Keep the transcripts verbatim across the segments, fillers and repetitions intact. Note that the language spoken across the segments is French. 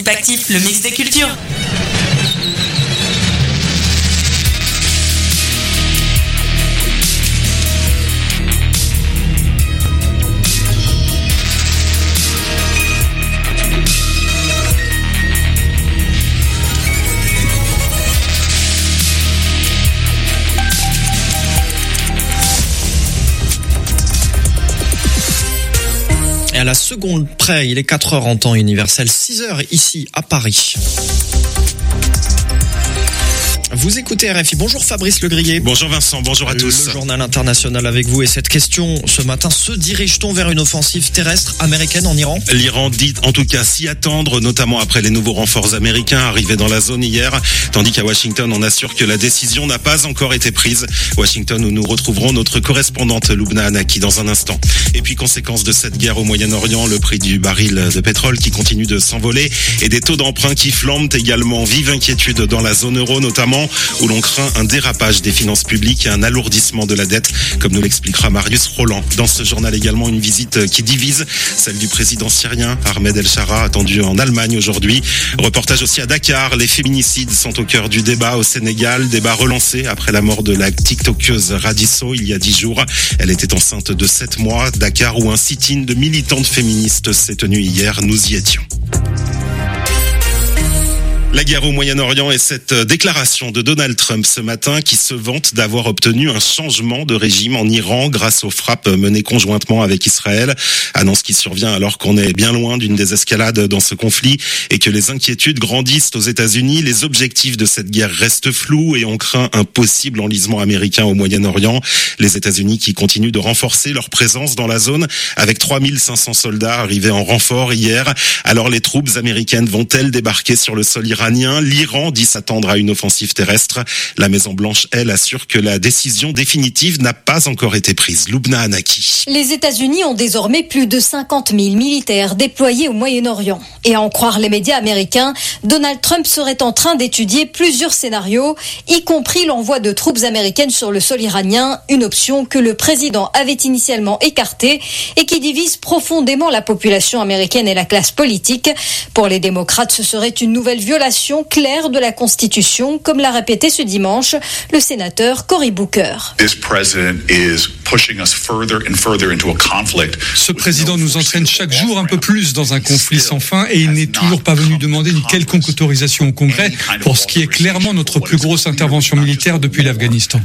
Équipe Actif, le mix des cultures. Et à la seconde près, il est quatre heures en temps universel, six heures ici à Paris. Vous écoutez R F I. Bonjour Fabrice Legrier. Bonjour Vincent, bonjour à tous. Le journal international avec vous et cette question ce matin, se dirige-t-on vers une offensive terrestre américaine en Iran ? L'Iran dit en tout cas s'y attendre, notamment après les nouveaux renforts américains arrivés dans la zone hier, tandis qu'à Washington on assure que la décision n'a pas encore été prise. Washington où nous retrouverons notre correspondante Lubna Anaki dans un instant. Et puis conséquence de cette guerre au Moyen-Orient, le prix du baril de pétrole qui continue de s'envoler et des taux d'emprunt qui flambent également. Vive inquiétude dans la zone euro notamment, où l'on craint un dérapage des finances publiques et un alourdissement de la dette, comme nous l'expliquera Marius Roland. Dans ce journal également, une visite qui divise, celle du président syrien Ahmed El-Shara, attendu en Allemagne aujourd'hui. Reportage aussi à Dakar, les féminicides sont au cœur du débat au Sénégal, débat relancé après la mort de la tiktokeuse Radisso il y a dix jours. Elle était enceinte de sept mois. Dakar où un sit-in de militantes féministes s'est tenu hier, nous y étions. La guerre au Moyen-Orient et cette déclaration de Donald Trump ce matin qui se vante d'avoir obtenu un changement de régime en Iran grâce aux frappes menées conjointement avec Israël. Annonce qui survient alors qu'on est bien loin d'une désescalade dans ce conflit et que les inquiétudes grandissent aux États-Unis. Les objectifs de cette guerre restent flous et on craint un possible enlisement américain au Moyen-Orient. Les États-Unis qui continuent de renforcer leur présence dans la zone avec trois mille cinq cents soldats arrivés en renfort hier. Alors les troupes américaines vont-elles débarquer sur le sol iranien ? L'Iran dit s'attendre à une offensive terrestre. La Maison-Blanche, elle, assure que la décision définitive n'a pas encore été prise. Lubna Anaki. Les États-Unis ont désormais plus de cinquante mille militaires déployés au Moyen-Orient. Et à en croire les médias américains, Donald Trump serait en train d'étudier plusieurs scénarios, y compris l'envoi de troupes américaines sur le sol iranien, une option que le président avait initialement écartée et qui divise profondément la population américaine et la classe politique. Pour les démocrates, ce serait une nouvelle violation claire de la Constitution, comme l'a répété ce dimanche le sénateur Cory Booker. Ce président nous entraîne chaque jour un peu plus dans un conflit sans fin et il n'est toujours pas venu demander une quelconque autorisation au Congrès pour ce qui est clairement notre plus grosse intervention militaire depuis l'Afghanistan.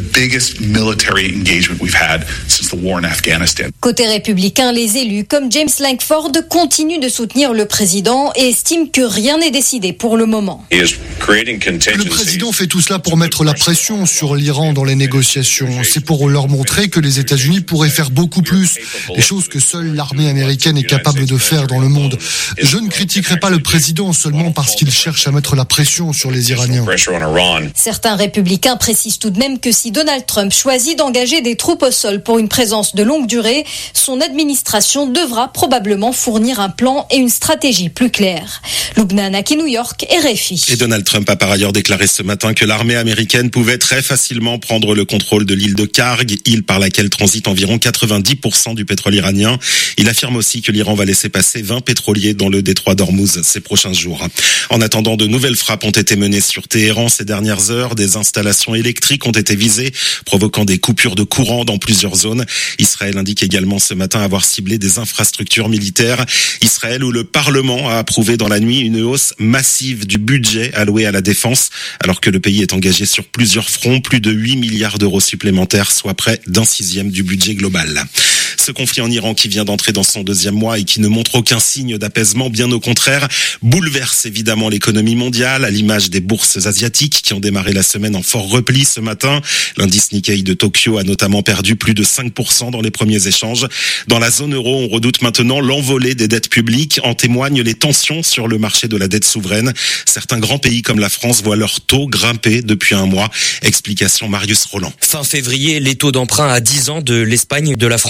Côté républicain, les élus comme James Lankford continuent de soutenir le président et estiment que rien n'est décidé pour le moment. Le président fait tout cela pour mettre la pression sur l'Iran dans les négociations. C'est pour leur montrer que les États-Unis pourraient faire beaucoup plus, des choses que seule l'armée américaine est capable de faire dans le monde. Je ne critiquerai pas le président seulement parce qu'il cherche à mettre la pression sur les Iraniens. Certains républicains précisent tout de même que si Donald Trump choisit d'engager des troupes au sol pour une présence de longue durée, son administration devra probablement fournir un plan et une stratégie plus claire. Lubna Anaki, New York, R F I. Et Donald Trump a par ailleurs déclaré ce matin que l'armée américaine pouvait très facilement prendre le contrôle de l'île de Karg, île par laquelle transite environ quatre-vingt-dix pour cent du pétrole iranien. Il affirme aussi que l'Iran va laisser passer vingt pétroliers dans le détroit d'Ormuz ces prochains jours. En attendant, de nouvelles frappes ont été menées sur Téhéran ces dernières heures. Des installations électriques ont été visées, provoquant des coupures de courant dans plusieurs zones. Israël indique également ce matin avoir ciblé des infrastructures militaires. Israël où le Parlement a approuvé dans la nuit une hausse massive du budget alloué à la défense, alors que le pays est engagé sur plusieurs fronts, plus de huit milliards d'euros supplémentaires, soit près d'un sixième du budget global. Ce conflit en Iran qui vient d'entrer dans son deuxième mois et qui ne montre aucun signe d'apaisement, bien au contraire, bouleverse évidemment l'économie mondiale, à l'image des bourses asiatiques qui ont démarré la semaine en fort repli ce matin. L'indice Nikkei de Tokyo a notamment perdu plus de cinq pour cent dans les premiers échanges. Dans la zone euro, on redoute maintenant l'envolée des dettes publiques. En témoignent les tensions sur le marché de la dette souveraine. Certains grands pays comme la France voient leur taux grimper depuis un mois. Explication Marius Roland. Fin février, les taux d'emprunt à dix ans de l'Espagne, de la France et de l'Italie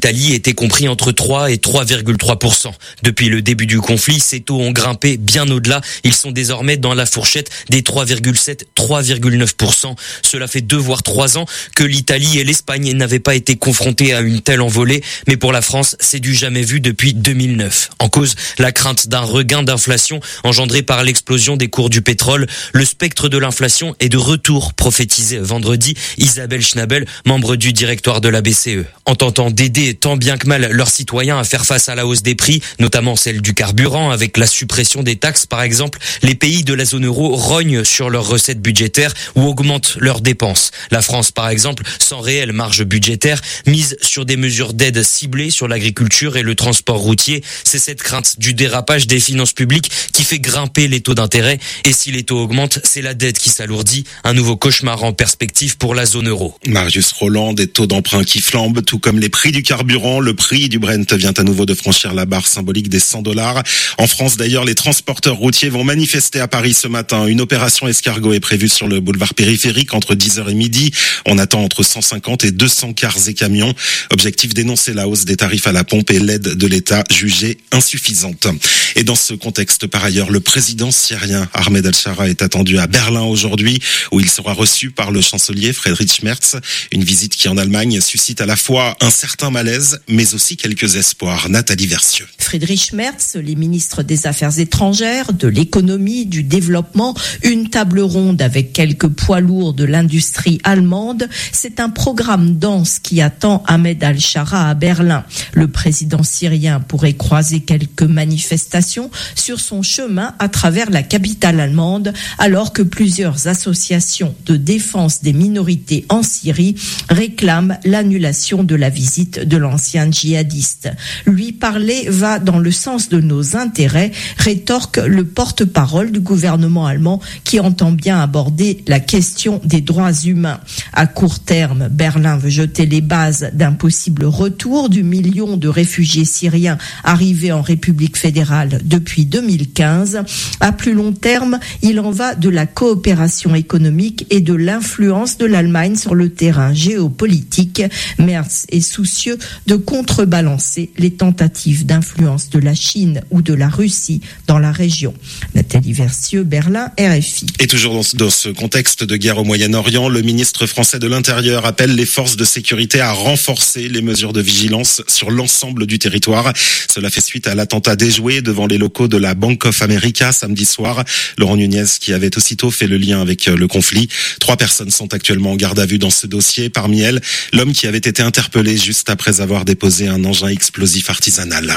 l'Italie étaient compris entre trois et trois virgule trois pour cent. Depuis le début du conflit, ces taux ont grimpé bien au-delà. Ils sont désormais dans la fourchette des trois virgule sept à trois virgule neuf pour cent. Cela fait deux voire trois ans que l'Italie et l'Espagne n'avaient pas été confrontées à une telle envolée. Mais pour la France, c'est du jamais vu depuis deux mille neuf. En cause, la crainte d'un regain d'inflation engendré par l'explosion des cours du pétrole. Le spectre de l'inflation est de retour, prophétisé vendredi Isabelle Schnabel, membre du directoire de la B C E. En tentant d'aider tant bien que mal leurs citoyens à faire face à la hausse des prix, notamment celle du carburant avec la suppression des taxes par exemple, les pays de la zone euro rognent sur leurs recettes budgétaires ou augmentent leurs dépenses. La France par exemple, sans réelle marge budgétaire, mise sur des mesures d'aide ciblées sur l'agriculture et le transport routier. C'est cette crainte du dérapage des finances publiques qui fait grimper les taux d'intérêt. Et si les taux augmentent, c'est la dette qui s'alourdit. Un nouveau cauchemar en perspective pour la zone euro. Marius Roland, des taux d'emprunt qui flambent, tout comme les prix du carburant. Le prix du Brent vient à nouveau de franchir la barre symbolique des cent dollars. En France d'ailleurs, les transporteurs routiers vont manifester à Paris ce matin. Une opération escargot est prévue sur le boulevard périphérique entre dix heures et midi. On attend entre cent cinquante et deux cents cars et camions. Objectif, dénoncer la hausse des tarifs à la pompe et l'aide de l'État jugée insuffisante. Et dans ce contexte, par ailleurs, le président syrien Ahmed al-Shara est attendu à Berlin aujourd'hui, où il sera reçu par le chancelier Friedrich Merz. Une visite qui en Allemagne suscite à la fois un certain malaise, mais aussi quelques espoirs. Nathalie Versieux. Friedrich Merz, les ministres des Affaires étrangères, de l'économie, du développement, une table ronde avec quelques poids lourds de l'industrie allemande. C'est un programme dense qui attend Ahmed al-Shara à Berlin. Le président syrien pourrait croiser quelques manifestations sur son chemin à travers la capitale allemande, alors que plusieurs associations de défense des minorités en Syrie réclament l'annulation de la visite de l'ancien djihadiste. Lui parler va dans le sens de nos intérêts, rétorque le porte-parole du gouvernement allemand qui entend bien aborder la question des droits humains. À court terme, Berlin veut jeter les bases d'un possible retour du million de réfugiés syriens arrivés en République fédérale depuis deux mille quinze. À plus long terme, il en va de la coopération économique et de l'influence de l'Allemagne sur le terrain géopolitique. Merz est soucieux de contrebalancer les tentatives d'influence de la Chine ou de la Russie dans la région. Nathalie Versieux, Berlin, R F I. Et toujours dans ce, dans ce contexte de guerre au Moyen-Orient, le ministre français de l'Intérieur appelle les forces de sécurité à renforcer les mesures de vigilance sur l'ensemble du territoire. Cela fait suite à l'attentat déjoué devant les locaux de la Bank of America samedi soir. Laurent Nunez qui avait aussitôt fait le lien avec le conflit. Trois personnes sont actuellement en garde à vue dans ce dossier. Parmi elles, l'homme qui avait été interpellé juste après avoir déposé un engin explosif artisanal.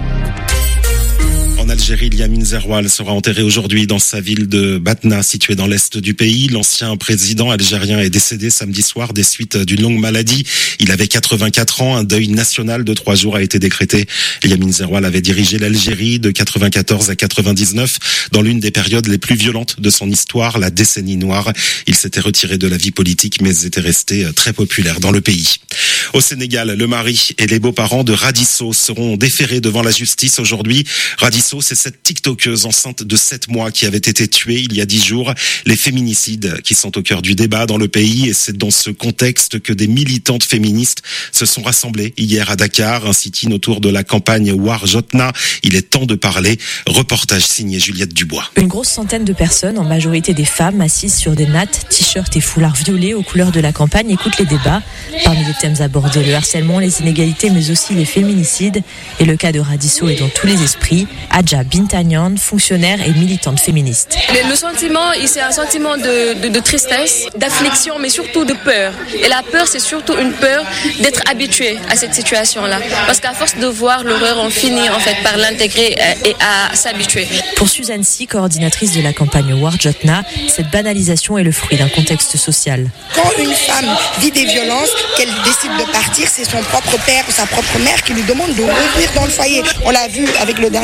En Algérie, Yamin Zerwal sera enterré aujourd'hui dans sa ville de Batna, située dans l'est du pays. L'ancien président algérien est décédé samedi soir des suites d'une longue maladie. Il avait quatre-vingt-quatre ans. Un deuil national de trois jours a été décrété. Yamin Zerwal avait dirigé l'Algérie de quatre-vingt-quatorze à quatre-vingt-dix-neuf dans l'une des périodes les plus violentes de son histoire, la décennie noire. Il s'était retiré de la vie politique, mais était resté très populaire dans le pays. Au Sénégal, le mari et les beaux-parents de Radisso seront déférés devant la justice aujourd'hui. Radisso, c'est cette tiktokeuse enceinte de sept mois qui avait été tuée il y a dix jours. Les féminicides qui sont au cœur du débat dans le pays, et c'est dans ce contexte que des militantes féministes se sont rassemblées hier à Dakar, un sit-in autour de la campagne War Jotna. Il est temps de parler. Reportage signé Juliette Dubois. Une grosse centaine de personnes, en majorité des femmes, assises sur des nattes, t-shirts et foulards violets aux couleurs de la campagne, écoutent les débats. Parmi les thèmes abordés, le harcèlement, les inégalités, mais aussi les féminicides. Et le cas de Radisso est dans tous les esprits. Adja Bintagnan, fonctionnaire et militante féministe. Le sentiment, c'est un sentiment de, de, de tristesse, d'affliction, mais surtout de peur. Et la peur, c'est surtout une peur d'être habitué à cette situation-là. Parce qu'à force de voir l'horreur, on finit en fait par l'intégrer et à s'habituer. Pour Suzanne Si, coordinatrice de la campagne War Jotna, cette banalisation est le fruit d'un contexte social. Quand une femme vit des violences, qu'elle décide de partir, c'est son propre père ou sa propre mère qui lui demande de revenir dans le foyer. On l'a vu avec le dernier cas de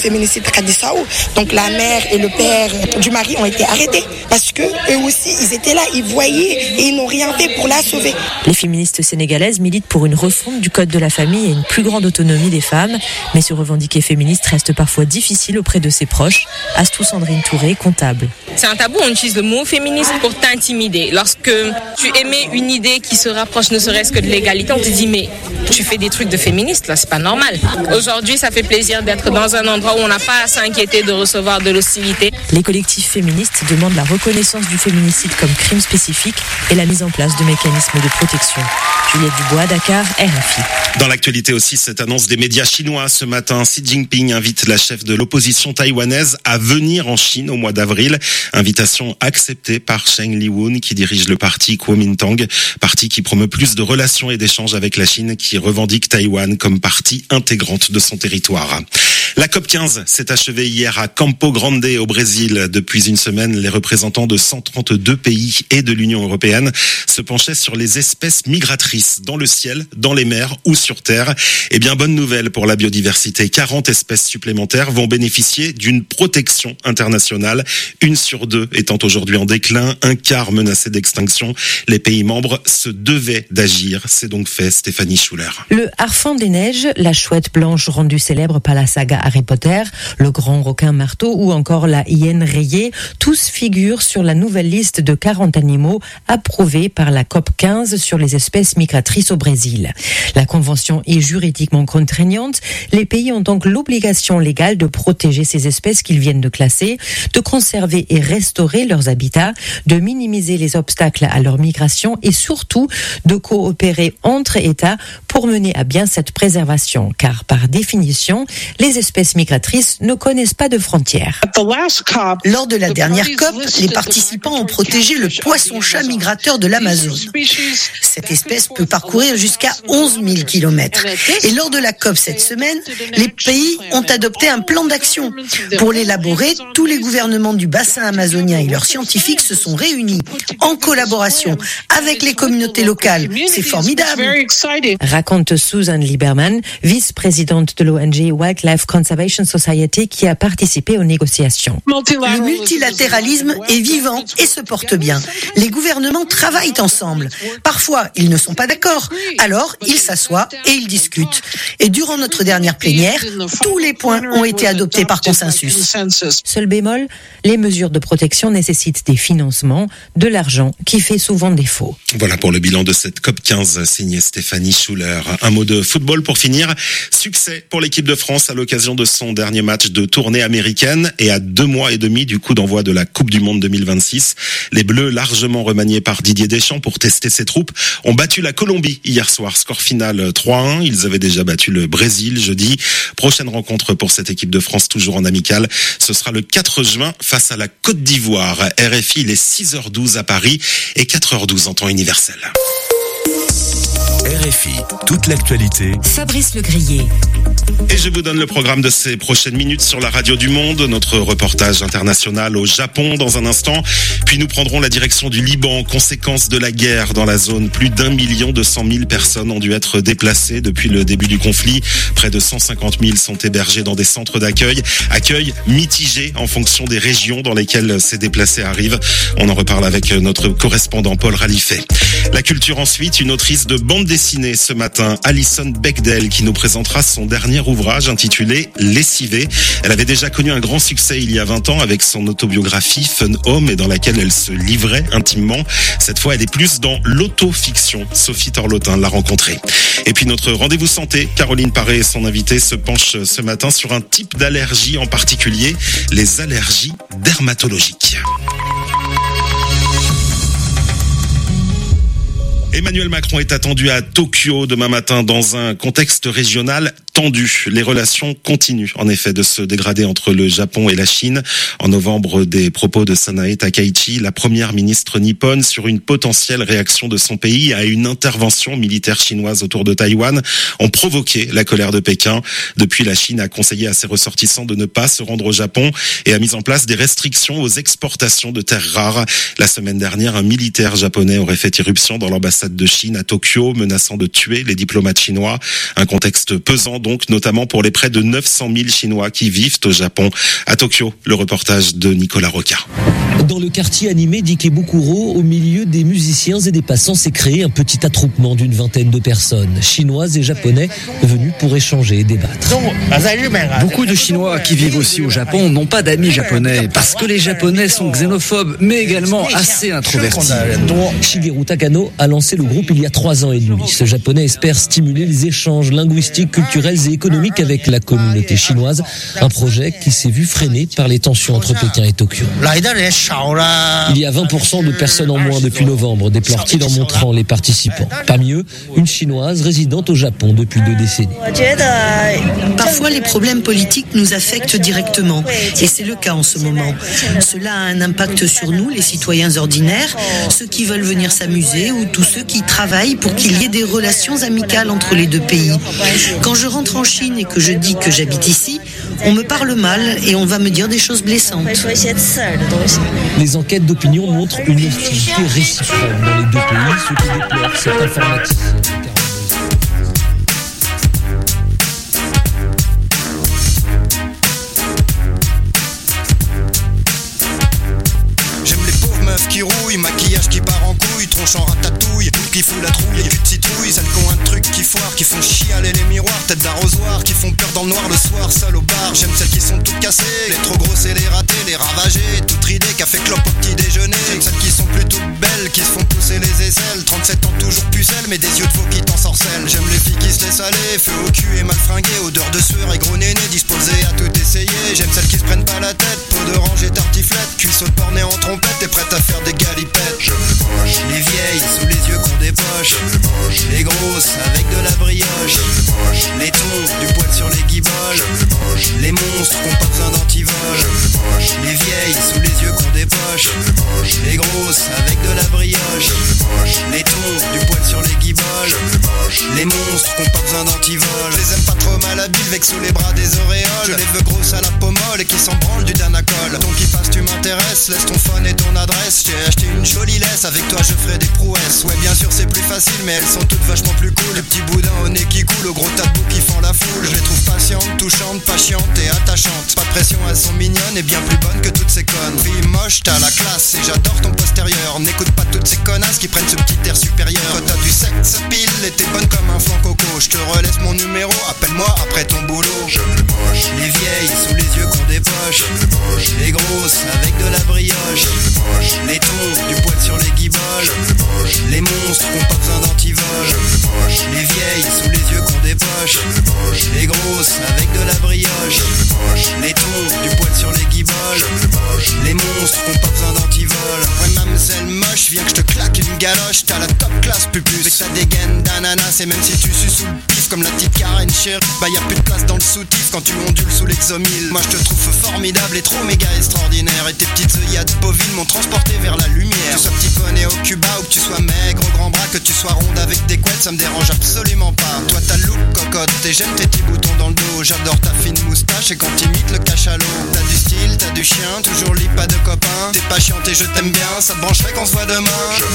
féminicide Kadisao. Donc la mère et le père du mari ont été arrêtés parce que eux aussi, ils étaient là, ils voyaient et ils n'ont rien fait pour la sauver. Les féministes sénégalaises militent pour une refonte du code de la famille et une plus grande autonomie des femmes. Mais se revendiquer féministe reste parfois difficile auprès de ses proches. Astou Sandrine Touré, comptable. C'est un tabou, on utilise le mot féministe pour t'intimider. Lorsque tu émets une idée qui se rapproche ne serait-ce que de l'égalité, on te dit mais tu fais des trucs de féministe, là c'est pas normal. Aujourd'hui, ça fait plaisir d'être dans un endroit où on n'a pas à s'inquiéter de recevoir de l'hostilité. Les collectifs féministes demandent la reconnaissance du féminicide comme crime spécifique et la mise en place de mécanismes de protection. Juliette Dubois, Dakar, R F I. Dans l'actualité aussi, cette annonce des médias chinois ce matin. Xi Jinping invite la chef de l'opposition taïwanaise à venir en Chine au mois d'avril. Invitation acceptée par Cheng Li-woon qui dirige le parti Kuomintang, parti qui promeut plus de relations et d'échanges avec la Chine, qui revendique Taïwan comme partie intégrante de son territoire. La COP quinze s'est achevée hier à Campo Grande au Brésil. Depuis une semaine, les représentants de cent trente-deux pays et de l'Union européenne se penchaient sur les espèces migratrices dans le ciel, dans les mers ou sur terre. Eh bien, bonne nouvelle pour la biodiversité. quarante espèces supplémentaires vont bénéficier d'une protection internationale. Une sur deux étant aujourd'hui en déclin, un quart menacé d'extinction. Les pays membres se devaient d'agir. C'est donc fait, Stéphanie Schuller. Le Harfang des neiges, la chouette blanche rendue célèbre par la saga Harry Potter, le grand requin marteau ou encore la hyène rayée, tous figurent sur la nouvelle liste de quarante animaux approuvés par la COP quinze sur les espèces migratrices au Brésil. La convention est juridiquement contraignante. Les pays ont donc l'obligation légale de protéger ces espèces qu'ils viennent de classer, de conserver et restaurer leurs habitats, de minimiser les obstacles à leur migration et surtout de coopérer entre États pour mener à bien cette préservation. Car par définition, les espèces migratrices ne connaissent pas de frontières. Lors de la dernière COP, les participants ont protégé le poisson-chat migrateur de l'Amazone. Cette espèce peut parcourir jusqu'à onze mille kilomètres. Et lors de la COP cette semaine, les pays ont adopté un plan d'action. Pour l'élaborer, tous les gouvernements du bassin amazonien et leurs scientifiques se sont réunis en collaboration avec les communautés locales. C'est formidable. Raconte Susan Lieberman, vice-présidente de l'O N G Wildlife Conservation Society qui a participé aux négociations. Le multilatéralisme est vivant et se porte bien. Les gouvernements travaillent ensemble. Parfois, ils ne sont pas d'accord. Alors, ils s'assoient et ils discutent. Et durant notre dernière plénière, tous les points ont été adoptés par consensus. Seul bémol, les mesures de protection nécessitent des financements, de l'argent qui fait souvent défaut. Voilà pour le bilan de cette COP quinze, signé Stéphanie Schuller. Un mot de football pour finir. Succès pour l'équipe de France à l'occasion de son dernier match de tournée américaine et à deux mois et demi du coup d'envoi de la Coupe du Monde deux mille vingt-six. Les Bleus, largement remaniés par Didier Deschamps pour tester ses troupes, ont battu la Colombie hier soir. Score final trois à un. Ils avaient déjà battu le Brésil jeudi. Prochaine rencontre pour cette équipe de France, toujours en amical. Ce sera le quatre juin face à la Côte d'Ivoire. R F I, il est six heures douze à Paris et quatre heures douze en temps universel. R F I, toute l'actualité. Fabrice Legrier. Et je vous donne le programme de ces prochaines minutes sur la radio du Monde. Notre reportage international au Japon dans un instant. Puis nous prendrons la direction du Liban. Conséquence de la guerre dans la zone. Plus d'un million deux cent mille personnes ont dû être déplacées depuis le début du conflit. Près de cent cinquante mille sont hébergés dans des centres d'accueil. Accueil mitigé en fonction des régions dans lesquelles ces déplacés arrivent. On en reparle avec notre correspondant Paul Ralifet. La culture ensuite, une autrice de bande dessinée ce matin, Alison Bechdel, qui nous présentera son dernier ouvrage intitulé Lessivée. Elle avait déjà connu un grand succès il y a vingt ans avec son autobiographie Fun Home et dans laquelle elle se livrait intimement. Cette fois, elle est plus dans l'autofiction. Sophie Torlotin l'a rencontrée. Et puis notre rendez-vous santé, Caroline Paré et son invité se penchent ce matin sur un type d'allergie en particulier, les allergies dermatologiques. Emmanuel Macron est attendu à Tokyo demain matin dans un contexte régional tendu. Les relations continuent en effet de se dégrader entre le Japon et la Chine. En novembre, des propos de Sanae Takaichi, la première ministre nippone, sur une potentielle réaction de son pays à une intervention militaire chinoise autour de Taïwan, ont provoqué la colère de Pékin. Depuis, la Chine a conseillé à ses ressortissants de ne pas se rendre au Japon et a mis en place des restrictions aux exportations de terres rares. La semaine dernière, un militaire japonais aurait fait irruption dans l'ambassade l'ambassade de Chine à Tokyo, menaçant de tuer les diplomates chinois. Un contexte pesant donc, notamment pour les près de neuf cent mille Chinois qui vivent au Japon. À Tokyo, le reportage de Nicolas Roca. Dans le quartier animé d'Ikebukuro, au milieu des musiciens et des passants, s'est créé un petit attroupement d'une vingtaine de personnes, chinoises et japonais, venus pour échanger et débattre. Beaucoup de Chinois qui vivent aussi au Japon n'ont pas d'amis japonais, parce que les Japonais sont xénophobes, mais également assez introvertis. Shigeru Takano a lancé le groupe il y a trois ans et demi. Ce japonais espère stimuler les échanges linguistiques, culturels et économiques avec la communauté chinoise, un projet qui s'est vu freiné par les tensions entre Pékin et Tokyo. Il y a vingt pour cent de personnes en moins depuis novembre, déplore-t-il en montrant les participants. Parmi eux, une chinoise résidente au Japon depuis deux décennies. Parfois, les problèmes politiques nous affectent directement, et c'est le cas en ce moment. Cela a un impact sur nous, les citoyens ordinaires, ceux qui veulent venir s'amuser ou tous ceux qui travaillent pour qu'il y ait des relations amicales entre les deux pays. Quand je rentre en Chine et que je dis que j'habite ici, on me parle mal et on va me dire des choses blessantes. Les enquêtes d'opinion montrent une hostilité réciproque dans les deux pays, ce que déplore cet informaticien. J'aime les pauvres meufs qui rouillent, maquillage qui part en couille, tronche en ratatouille, qui fout la trouille, cul de citrouille, celles qui ont un truc qui foire, qui font chialer les miroirs, tête d'arrosoir, qui font peur dans le noir le soir, seul au bar. J'aime celles qui sont toutes cassées, les trop grosses et les ratées, les ravagées, toutes ridées, café clope au petit déjeuner. J'aime celles qui sont plutôt belles, qui se font pousser les aisselles, trente-sept ans toujours pucelles, mais des yeux de veau qui t'ensorcellent. J'aime les filles qui se laissent aller, feu au cul et mal fringuées, odeur de sueur et gros néné, disposées à tout essayer. J'aime celles qui se prennent pas la tête, peau d'orange et tartiflette, cuisseaux de porc en trompette et prêtes à faire des galipettes. J'aime les moches, les vieilles sous les yeux qu'on dépoche, les grosses avec de la brioche, les tons, du poil sur les guiboles, les monstres qui n'ont pas besoin d'antivol, les vieilles sous les yeux qu'on dépoche, les grosses avec de la brioche, les tons, du poil sur les guiboles, les monstres qui n'ont pas besoin d'antivol. Je les aime pas trop mal habiles, avec sous les bras des auréoles, je les veux grosses à la peau molle et qui s'en branlent du Danacol. Donc qui passe, tu m'intéresses, laisse ton phone et ton adresse, j'ai acheté une jolie laisse, avec toi je ferai des prouesses. Ouais bien sûr c'est plus facile, mais elles sont toutes vachement plus cool. Les petits boudins au nez qui coulent, au gros tabou qui font la foule. Je les trouve patientes, touchantes, patientes et attachantes. Pas de pression, elles sont mignonnes et bien plus bonnes que toutes ces connes. Fille moche, t'as la classe et j'adore ton postérieur. N'écoute pas toutes ces connasses qui prennent ce petit air supérieur. Quand t'as du sexe pile et t'es bonne comme un flanc coco, je te relaisse mon numéro, appelle-moi après ton boulot. J'aime les moches, les vieilles sous les yeux qu'on dépoche, les moches, les grosses avec de la brioche, les moches, les tons, du poil sur les guiboles, les moches, les monstres qui n'ont pas besoin d'antivol, les vieilles sous les yeux qu'on dépoche, les grosses avec de la brioche, les tons, du poil sur les guiboles, les monstres qui n'ont pas besoin d'antivol. Ouais mademoiselle moche, viens que je te claque une galoche, t'as la top classe pupus, avec ta dégaine d'ananas, et même si tu sues sous le pif comme la petite Karen chérie, bah y'a plus de place dans le soutif quand tu ondules sous l'exomile. Moi je te trouve formidable et trop méga extraordinaire, et tes petites œillades bovines m'ont transporté vers la lumière. Que tu sois petit poney au Cuba ou que tu sois maigre au grand bras, que tu sois ronde avec des couettes, ça me dérange absolument pas. Toi t'as le look cocotte et j'aime tes petits boutons dans le dos, j'adore ta fine moustache et quand t'imites le cachalot. T'as du style, t'as du chien, toujours lit pas de copain, t'es patiente et je t'aime bien, ça te brancherait qu'on se voit demain.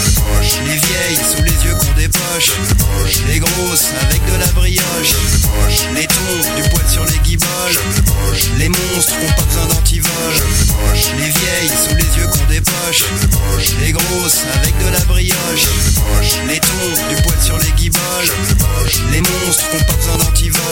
Les vieilles sous les yeux qu'on dépoche, les grosses avec de la brioche, les tons, du poil sur les guiboles, les monstres qui n'ont pas besoin d'antivol, les vieilles sous les yeux qu'on dépoche, les grosses avec de la brioche, les tons, du poil sur les guiboles, les monstres qui n'ont pas besoin d'antivol.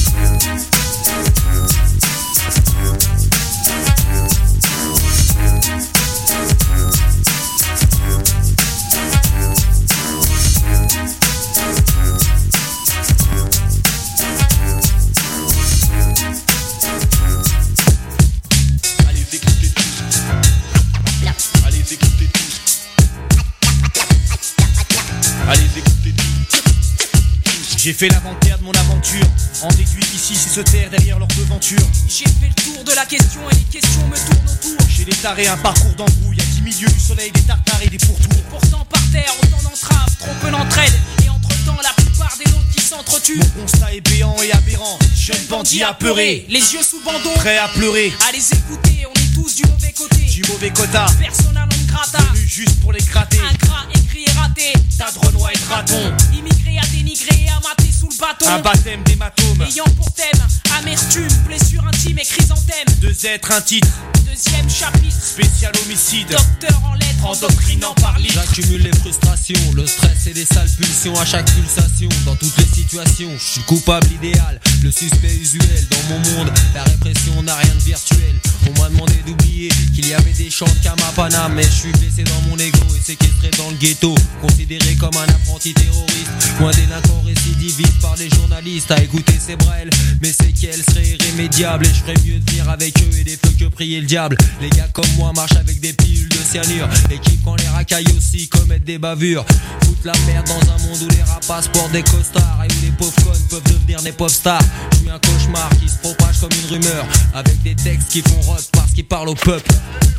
J'ai fait l'inventaire de mon aventure, en déduit qu'ici c'est se taire derrière leur devanture. J'ai fait le tour de la question et les questions me tournent autour. Chez les tarés un parcours d'embrouille, à dix milieux du soleil, des tartares et des pourtours. Pourtant par terre, autant d'entraves, trop peu d'entraide. Et entre-temps la plupart des nôtres qui s'entretuent. Mon constat est béant et aberrant, jeune bandit apeuré, les yeux sous bandeau, prêt à pleurer. À les écouter, on est tous du mauvais côté. Du mauvais quota, persona non grata, venu juste pour les gratter. Ingrat, écrit et raté, tas de renois et de ratons. Immigrés à dénigrer, à mater sous le bâton. Un baptême d'hématome. Ayant pour thème amertume, blessure intime et chrysanthème. Deux êtres, un titre. Deuxième chapitre. Spécial homicide. Docteur en lettres, endocrinant par litre. J'accumule les frustrations, le stress et les sales pulsions à chaque pulsation. Dans toutes les situations, je suis coupable idéal, le suspect usuel. Dans mon monde, la répression n'a rien de virtuel. On m'a demandé d'oublier qu'il y avait des chants de Kamapana, mais je suis blessé dans mon ego et séquestré dans le ghetto, considéré comme un apprenti terroriste, ou un délinquant récidiviste par les journalistes. À écouter ces brels, mais c'est qu'elles seraient irrémédiables, et je ferais mieux de venir avec eux et des feux que prier le diable. Les gars comme moi marchent avec des pilules de cyanure, et qui quand les racailles aussi commettent des bavures, foutent la merde dans un monde où les rapaces portent des costards et où les pauvres connes peuvent devenir des pop stars. Je suis un cauchemar qui se propage comme une rumeur, avec des textes qui font rock parce qu'ils parlent au peuple.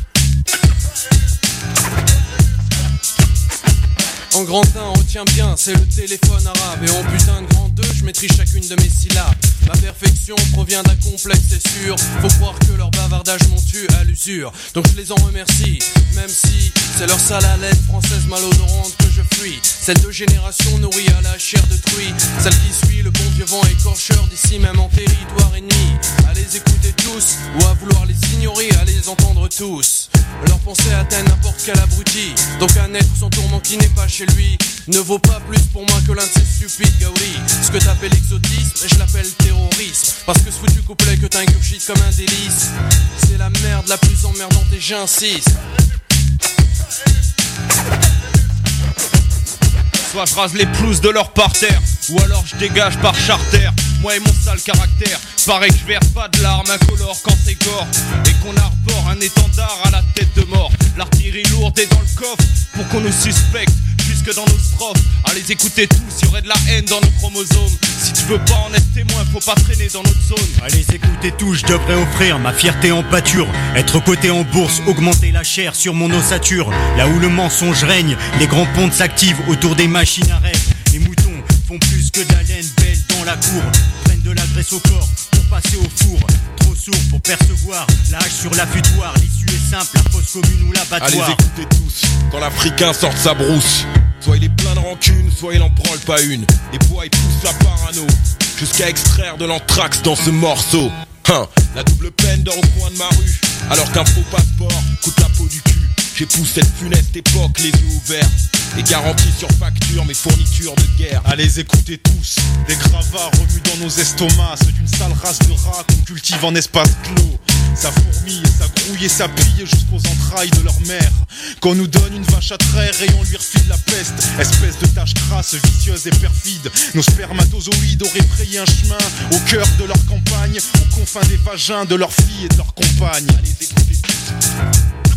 En grand un, retiens bien, c'est le téléphone arabe. Et en putain de grand deux, je maîtrise chacune de mes syllabes. Ma perfection provient d'un complexe, c'est sûr. Faut croire que leur bavardage m'ont tué à l'usure. Donc je les en remercie, même si c'est leur sale haleine française malodorante que je fuis. Celle de génération nourrie à la chair de truie, celle qui suit le bon vieux vent écorcheur d'ici même en territoire ennemi. À les écouter tous, ou à vouloir les ignorer, à les entendre tous. Leur pensée atteint n'importe quel abruti. Donc un être sans tourment qui n'est pas chez lui ne vaut pas plus pour moi que l'un de ces stupides gaouris. Ce que t'appelles exotisme, je l'appelle terrorisme. Parce que ce foutu couplet que t'ingurgites comme un délice, c'est la merde la plus emmerdante et j'insiste. Soit je rase les pelouses de leur parterre, ou alors je dégage par charter. Moi et mon sale caractère, pareil que je verse pas de larmes incolores quand c'est gore, et qu'on arbore un étendard à la tête de mort. L'artillerie lourde est dans le coffre pour qu'on nous suspecte jusque dans nos strophes. À les écouter tous, y'aurait de la haine dans nos chromosomes. Si tu veux pas en être témoin, faut pas traîner dans notre zone. À les écouter tous, je devrais offrir ma fierté en pâture, être coté en bourse, augmenter la chair sur mon ossature. Là où le mensonge règne, les grands pontes s'activent autour des machines à rêve. Les moutons font plus que de la laine belle dans la cour, prennent de la graisse au corps pour passer au four. Trop sourd pour percevoir la hache sur l'affûtoir. L'issue est simple, la fosse commune ou l'abattoir. Allez écoutez tous, quand l'Africain sort sa brousse, soit il est plein de rancune, soit il en branle pas une. Les bois ils poussent la parano, jusqu'à extraire de l'anthrax dans ce morceau. Hein, la double peine dort au coin de ma rue, alors qu'un faux passeport coûte la peau du cul. J'épouse cette funeste époque, les yeux ouverts, et garantis sur facture mes fournitures de guerre. Allez écoutez tous, des gravats remuent dans nos estomacs, ceux d'une sale race de rats qu'on cultive en espace clos. Ça fourmille, ça grouille et ça pille jusqu'aux entrailles de leur mère. Qu'on nous donne une vache à traire et on lui refile la peste. Espèce de tache crasse, vicieuse et perfide. Nos spermatozoïdes auraient frayé un chemin au cœur de leur campagne, aux confins des vagins de leurs filles et de leurs compagnes. Allez écoutez tous.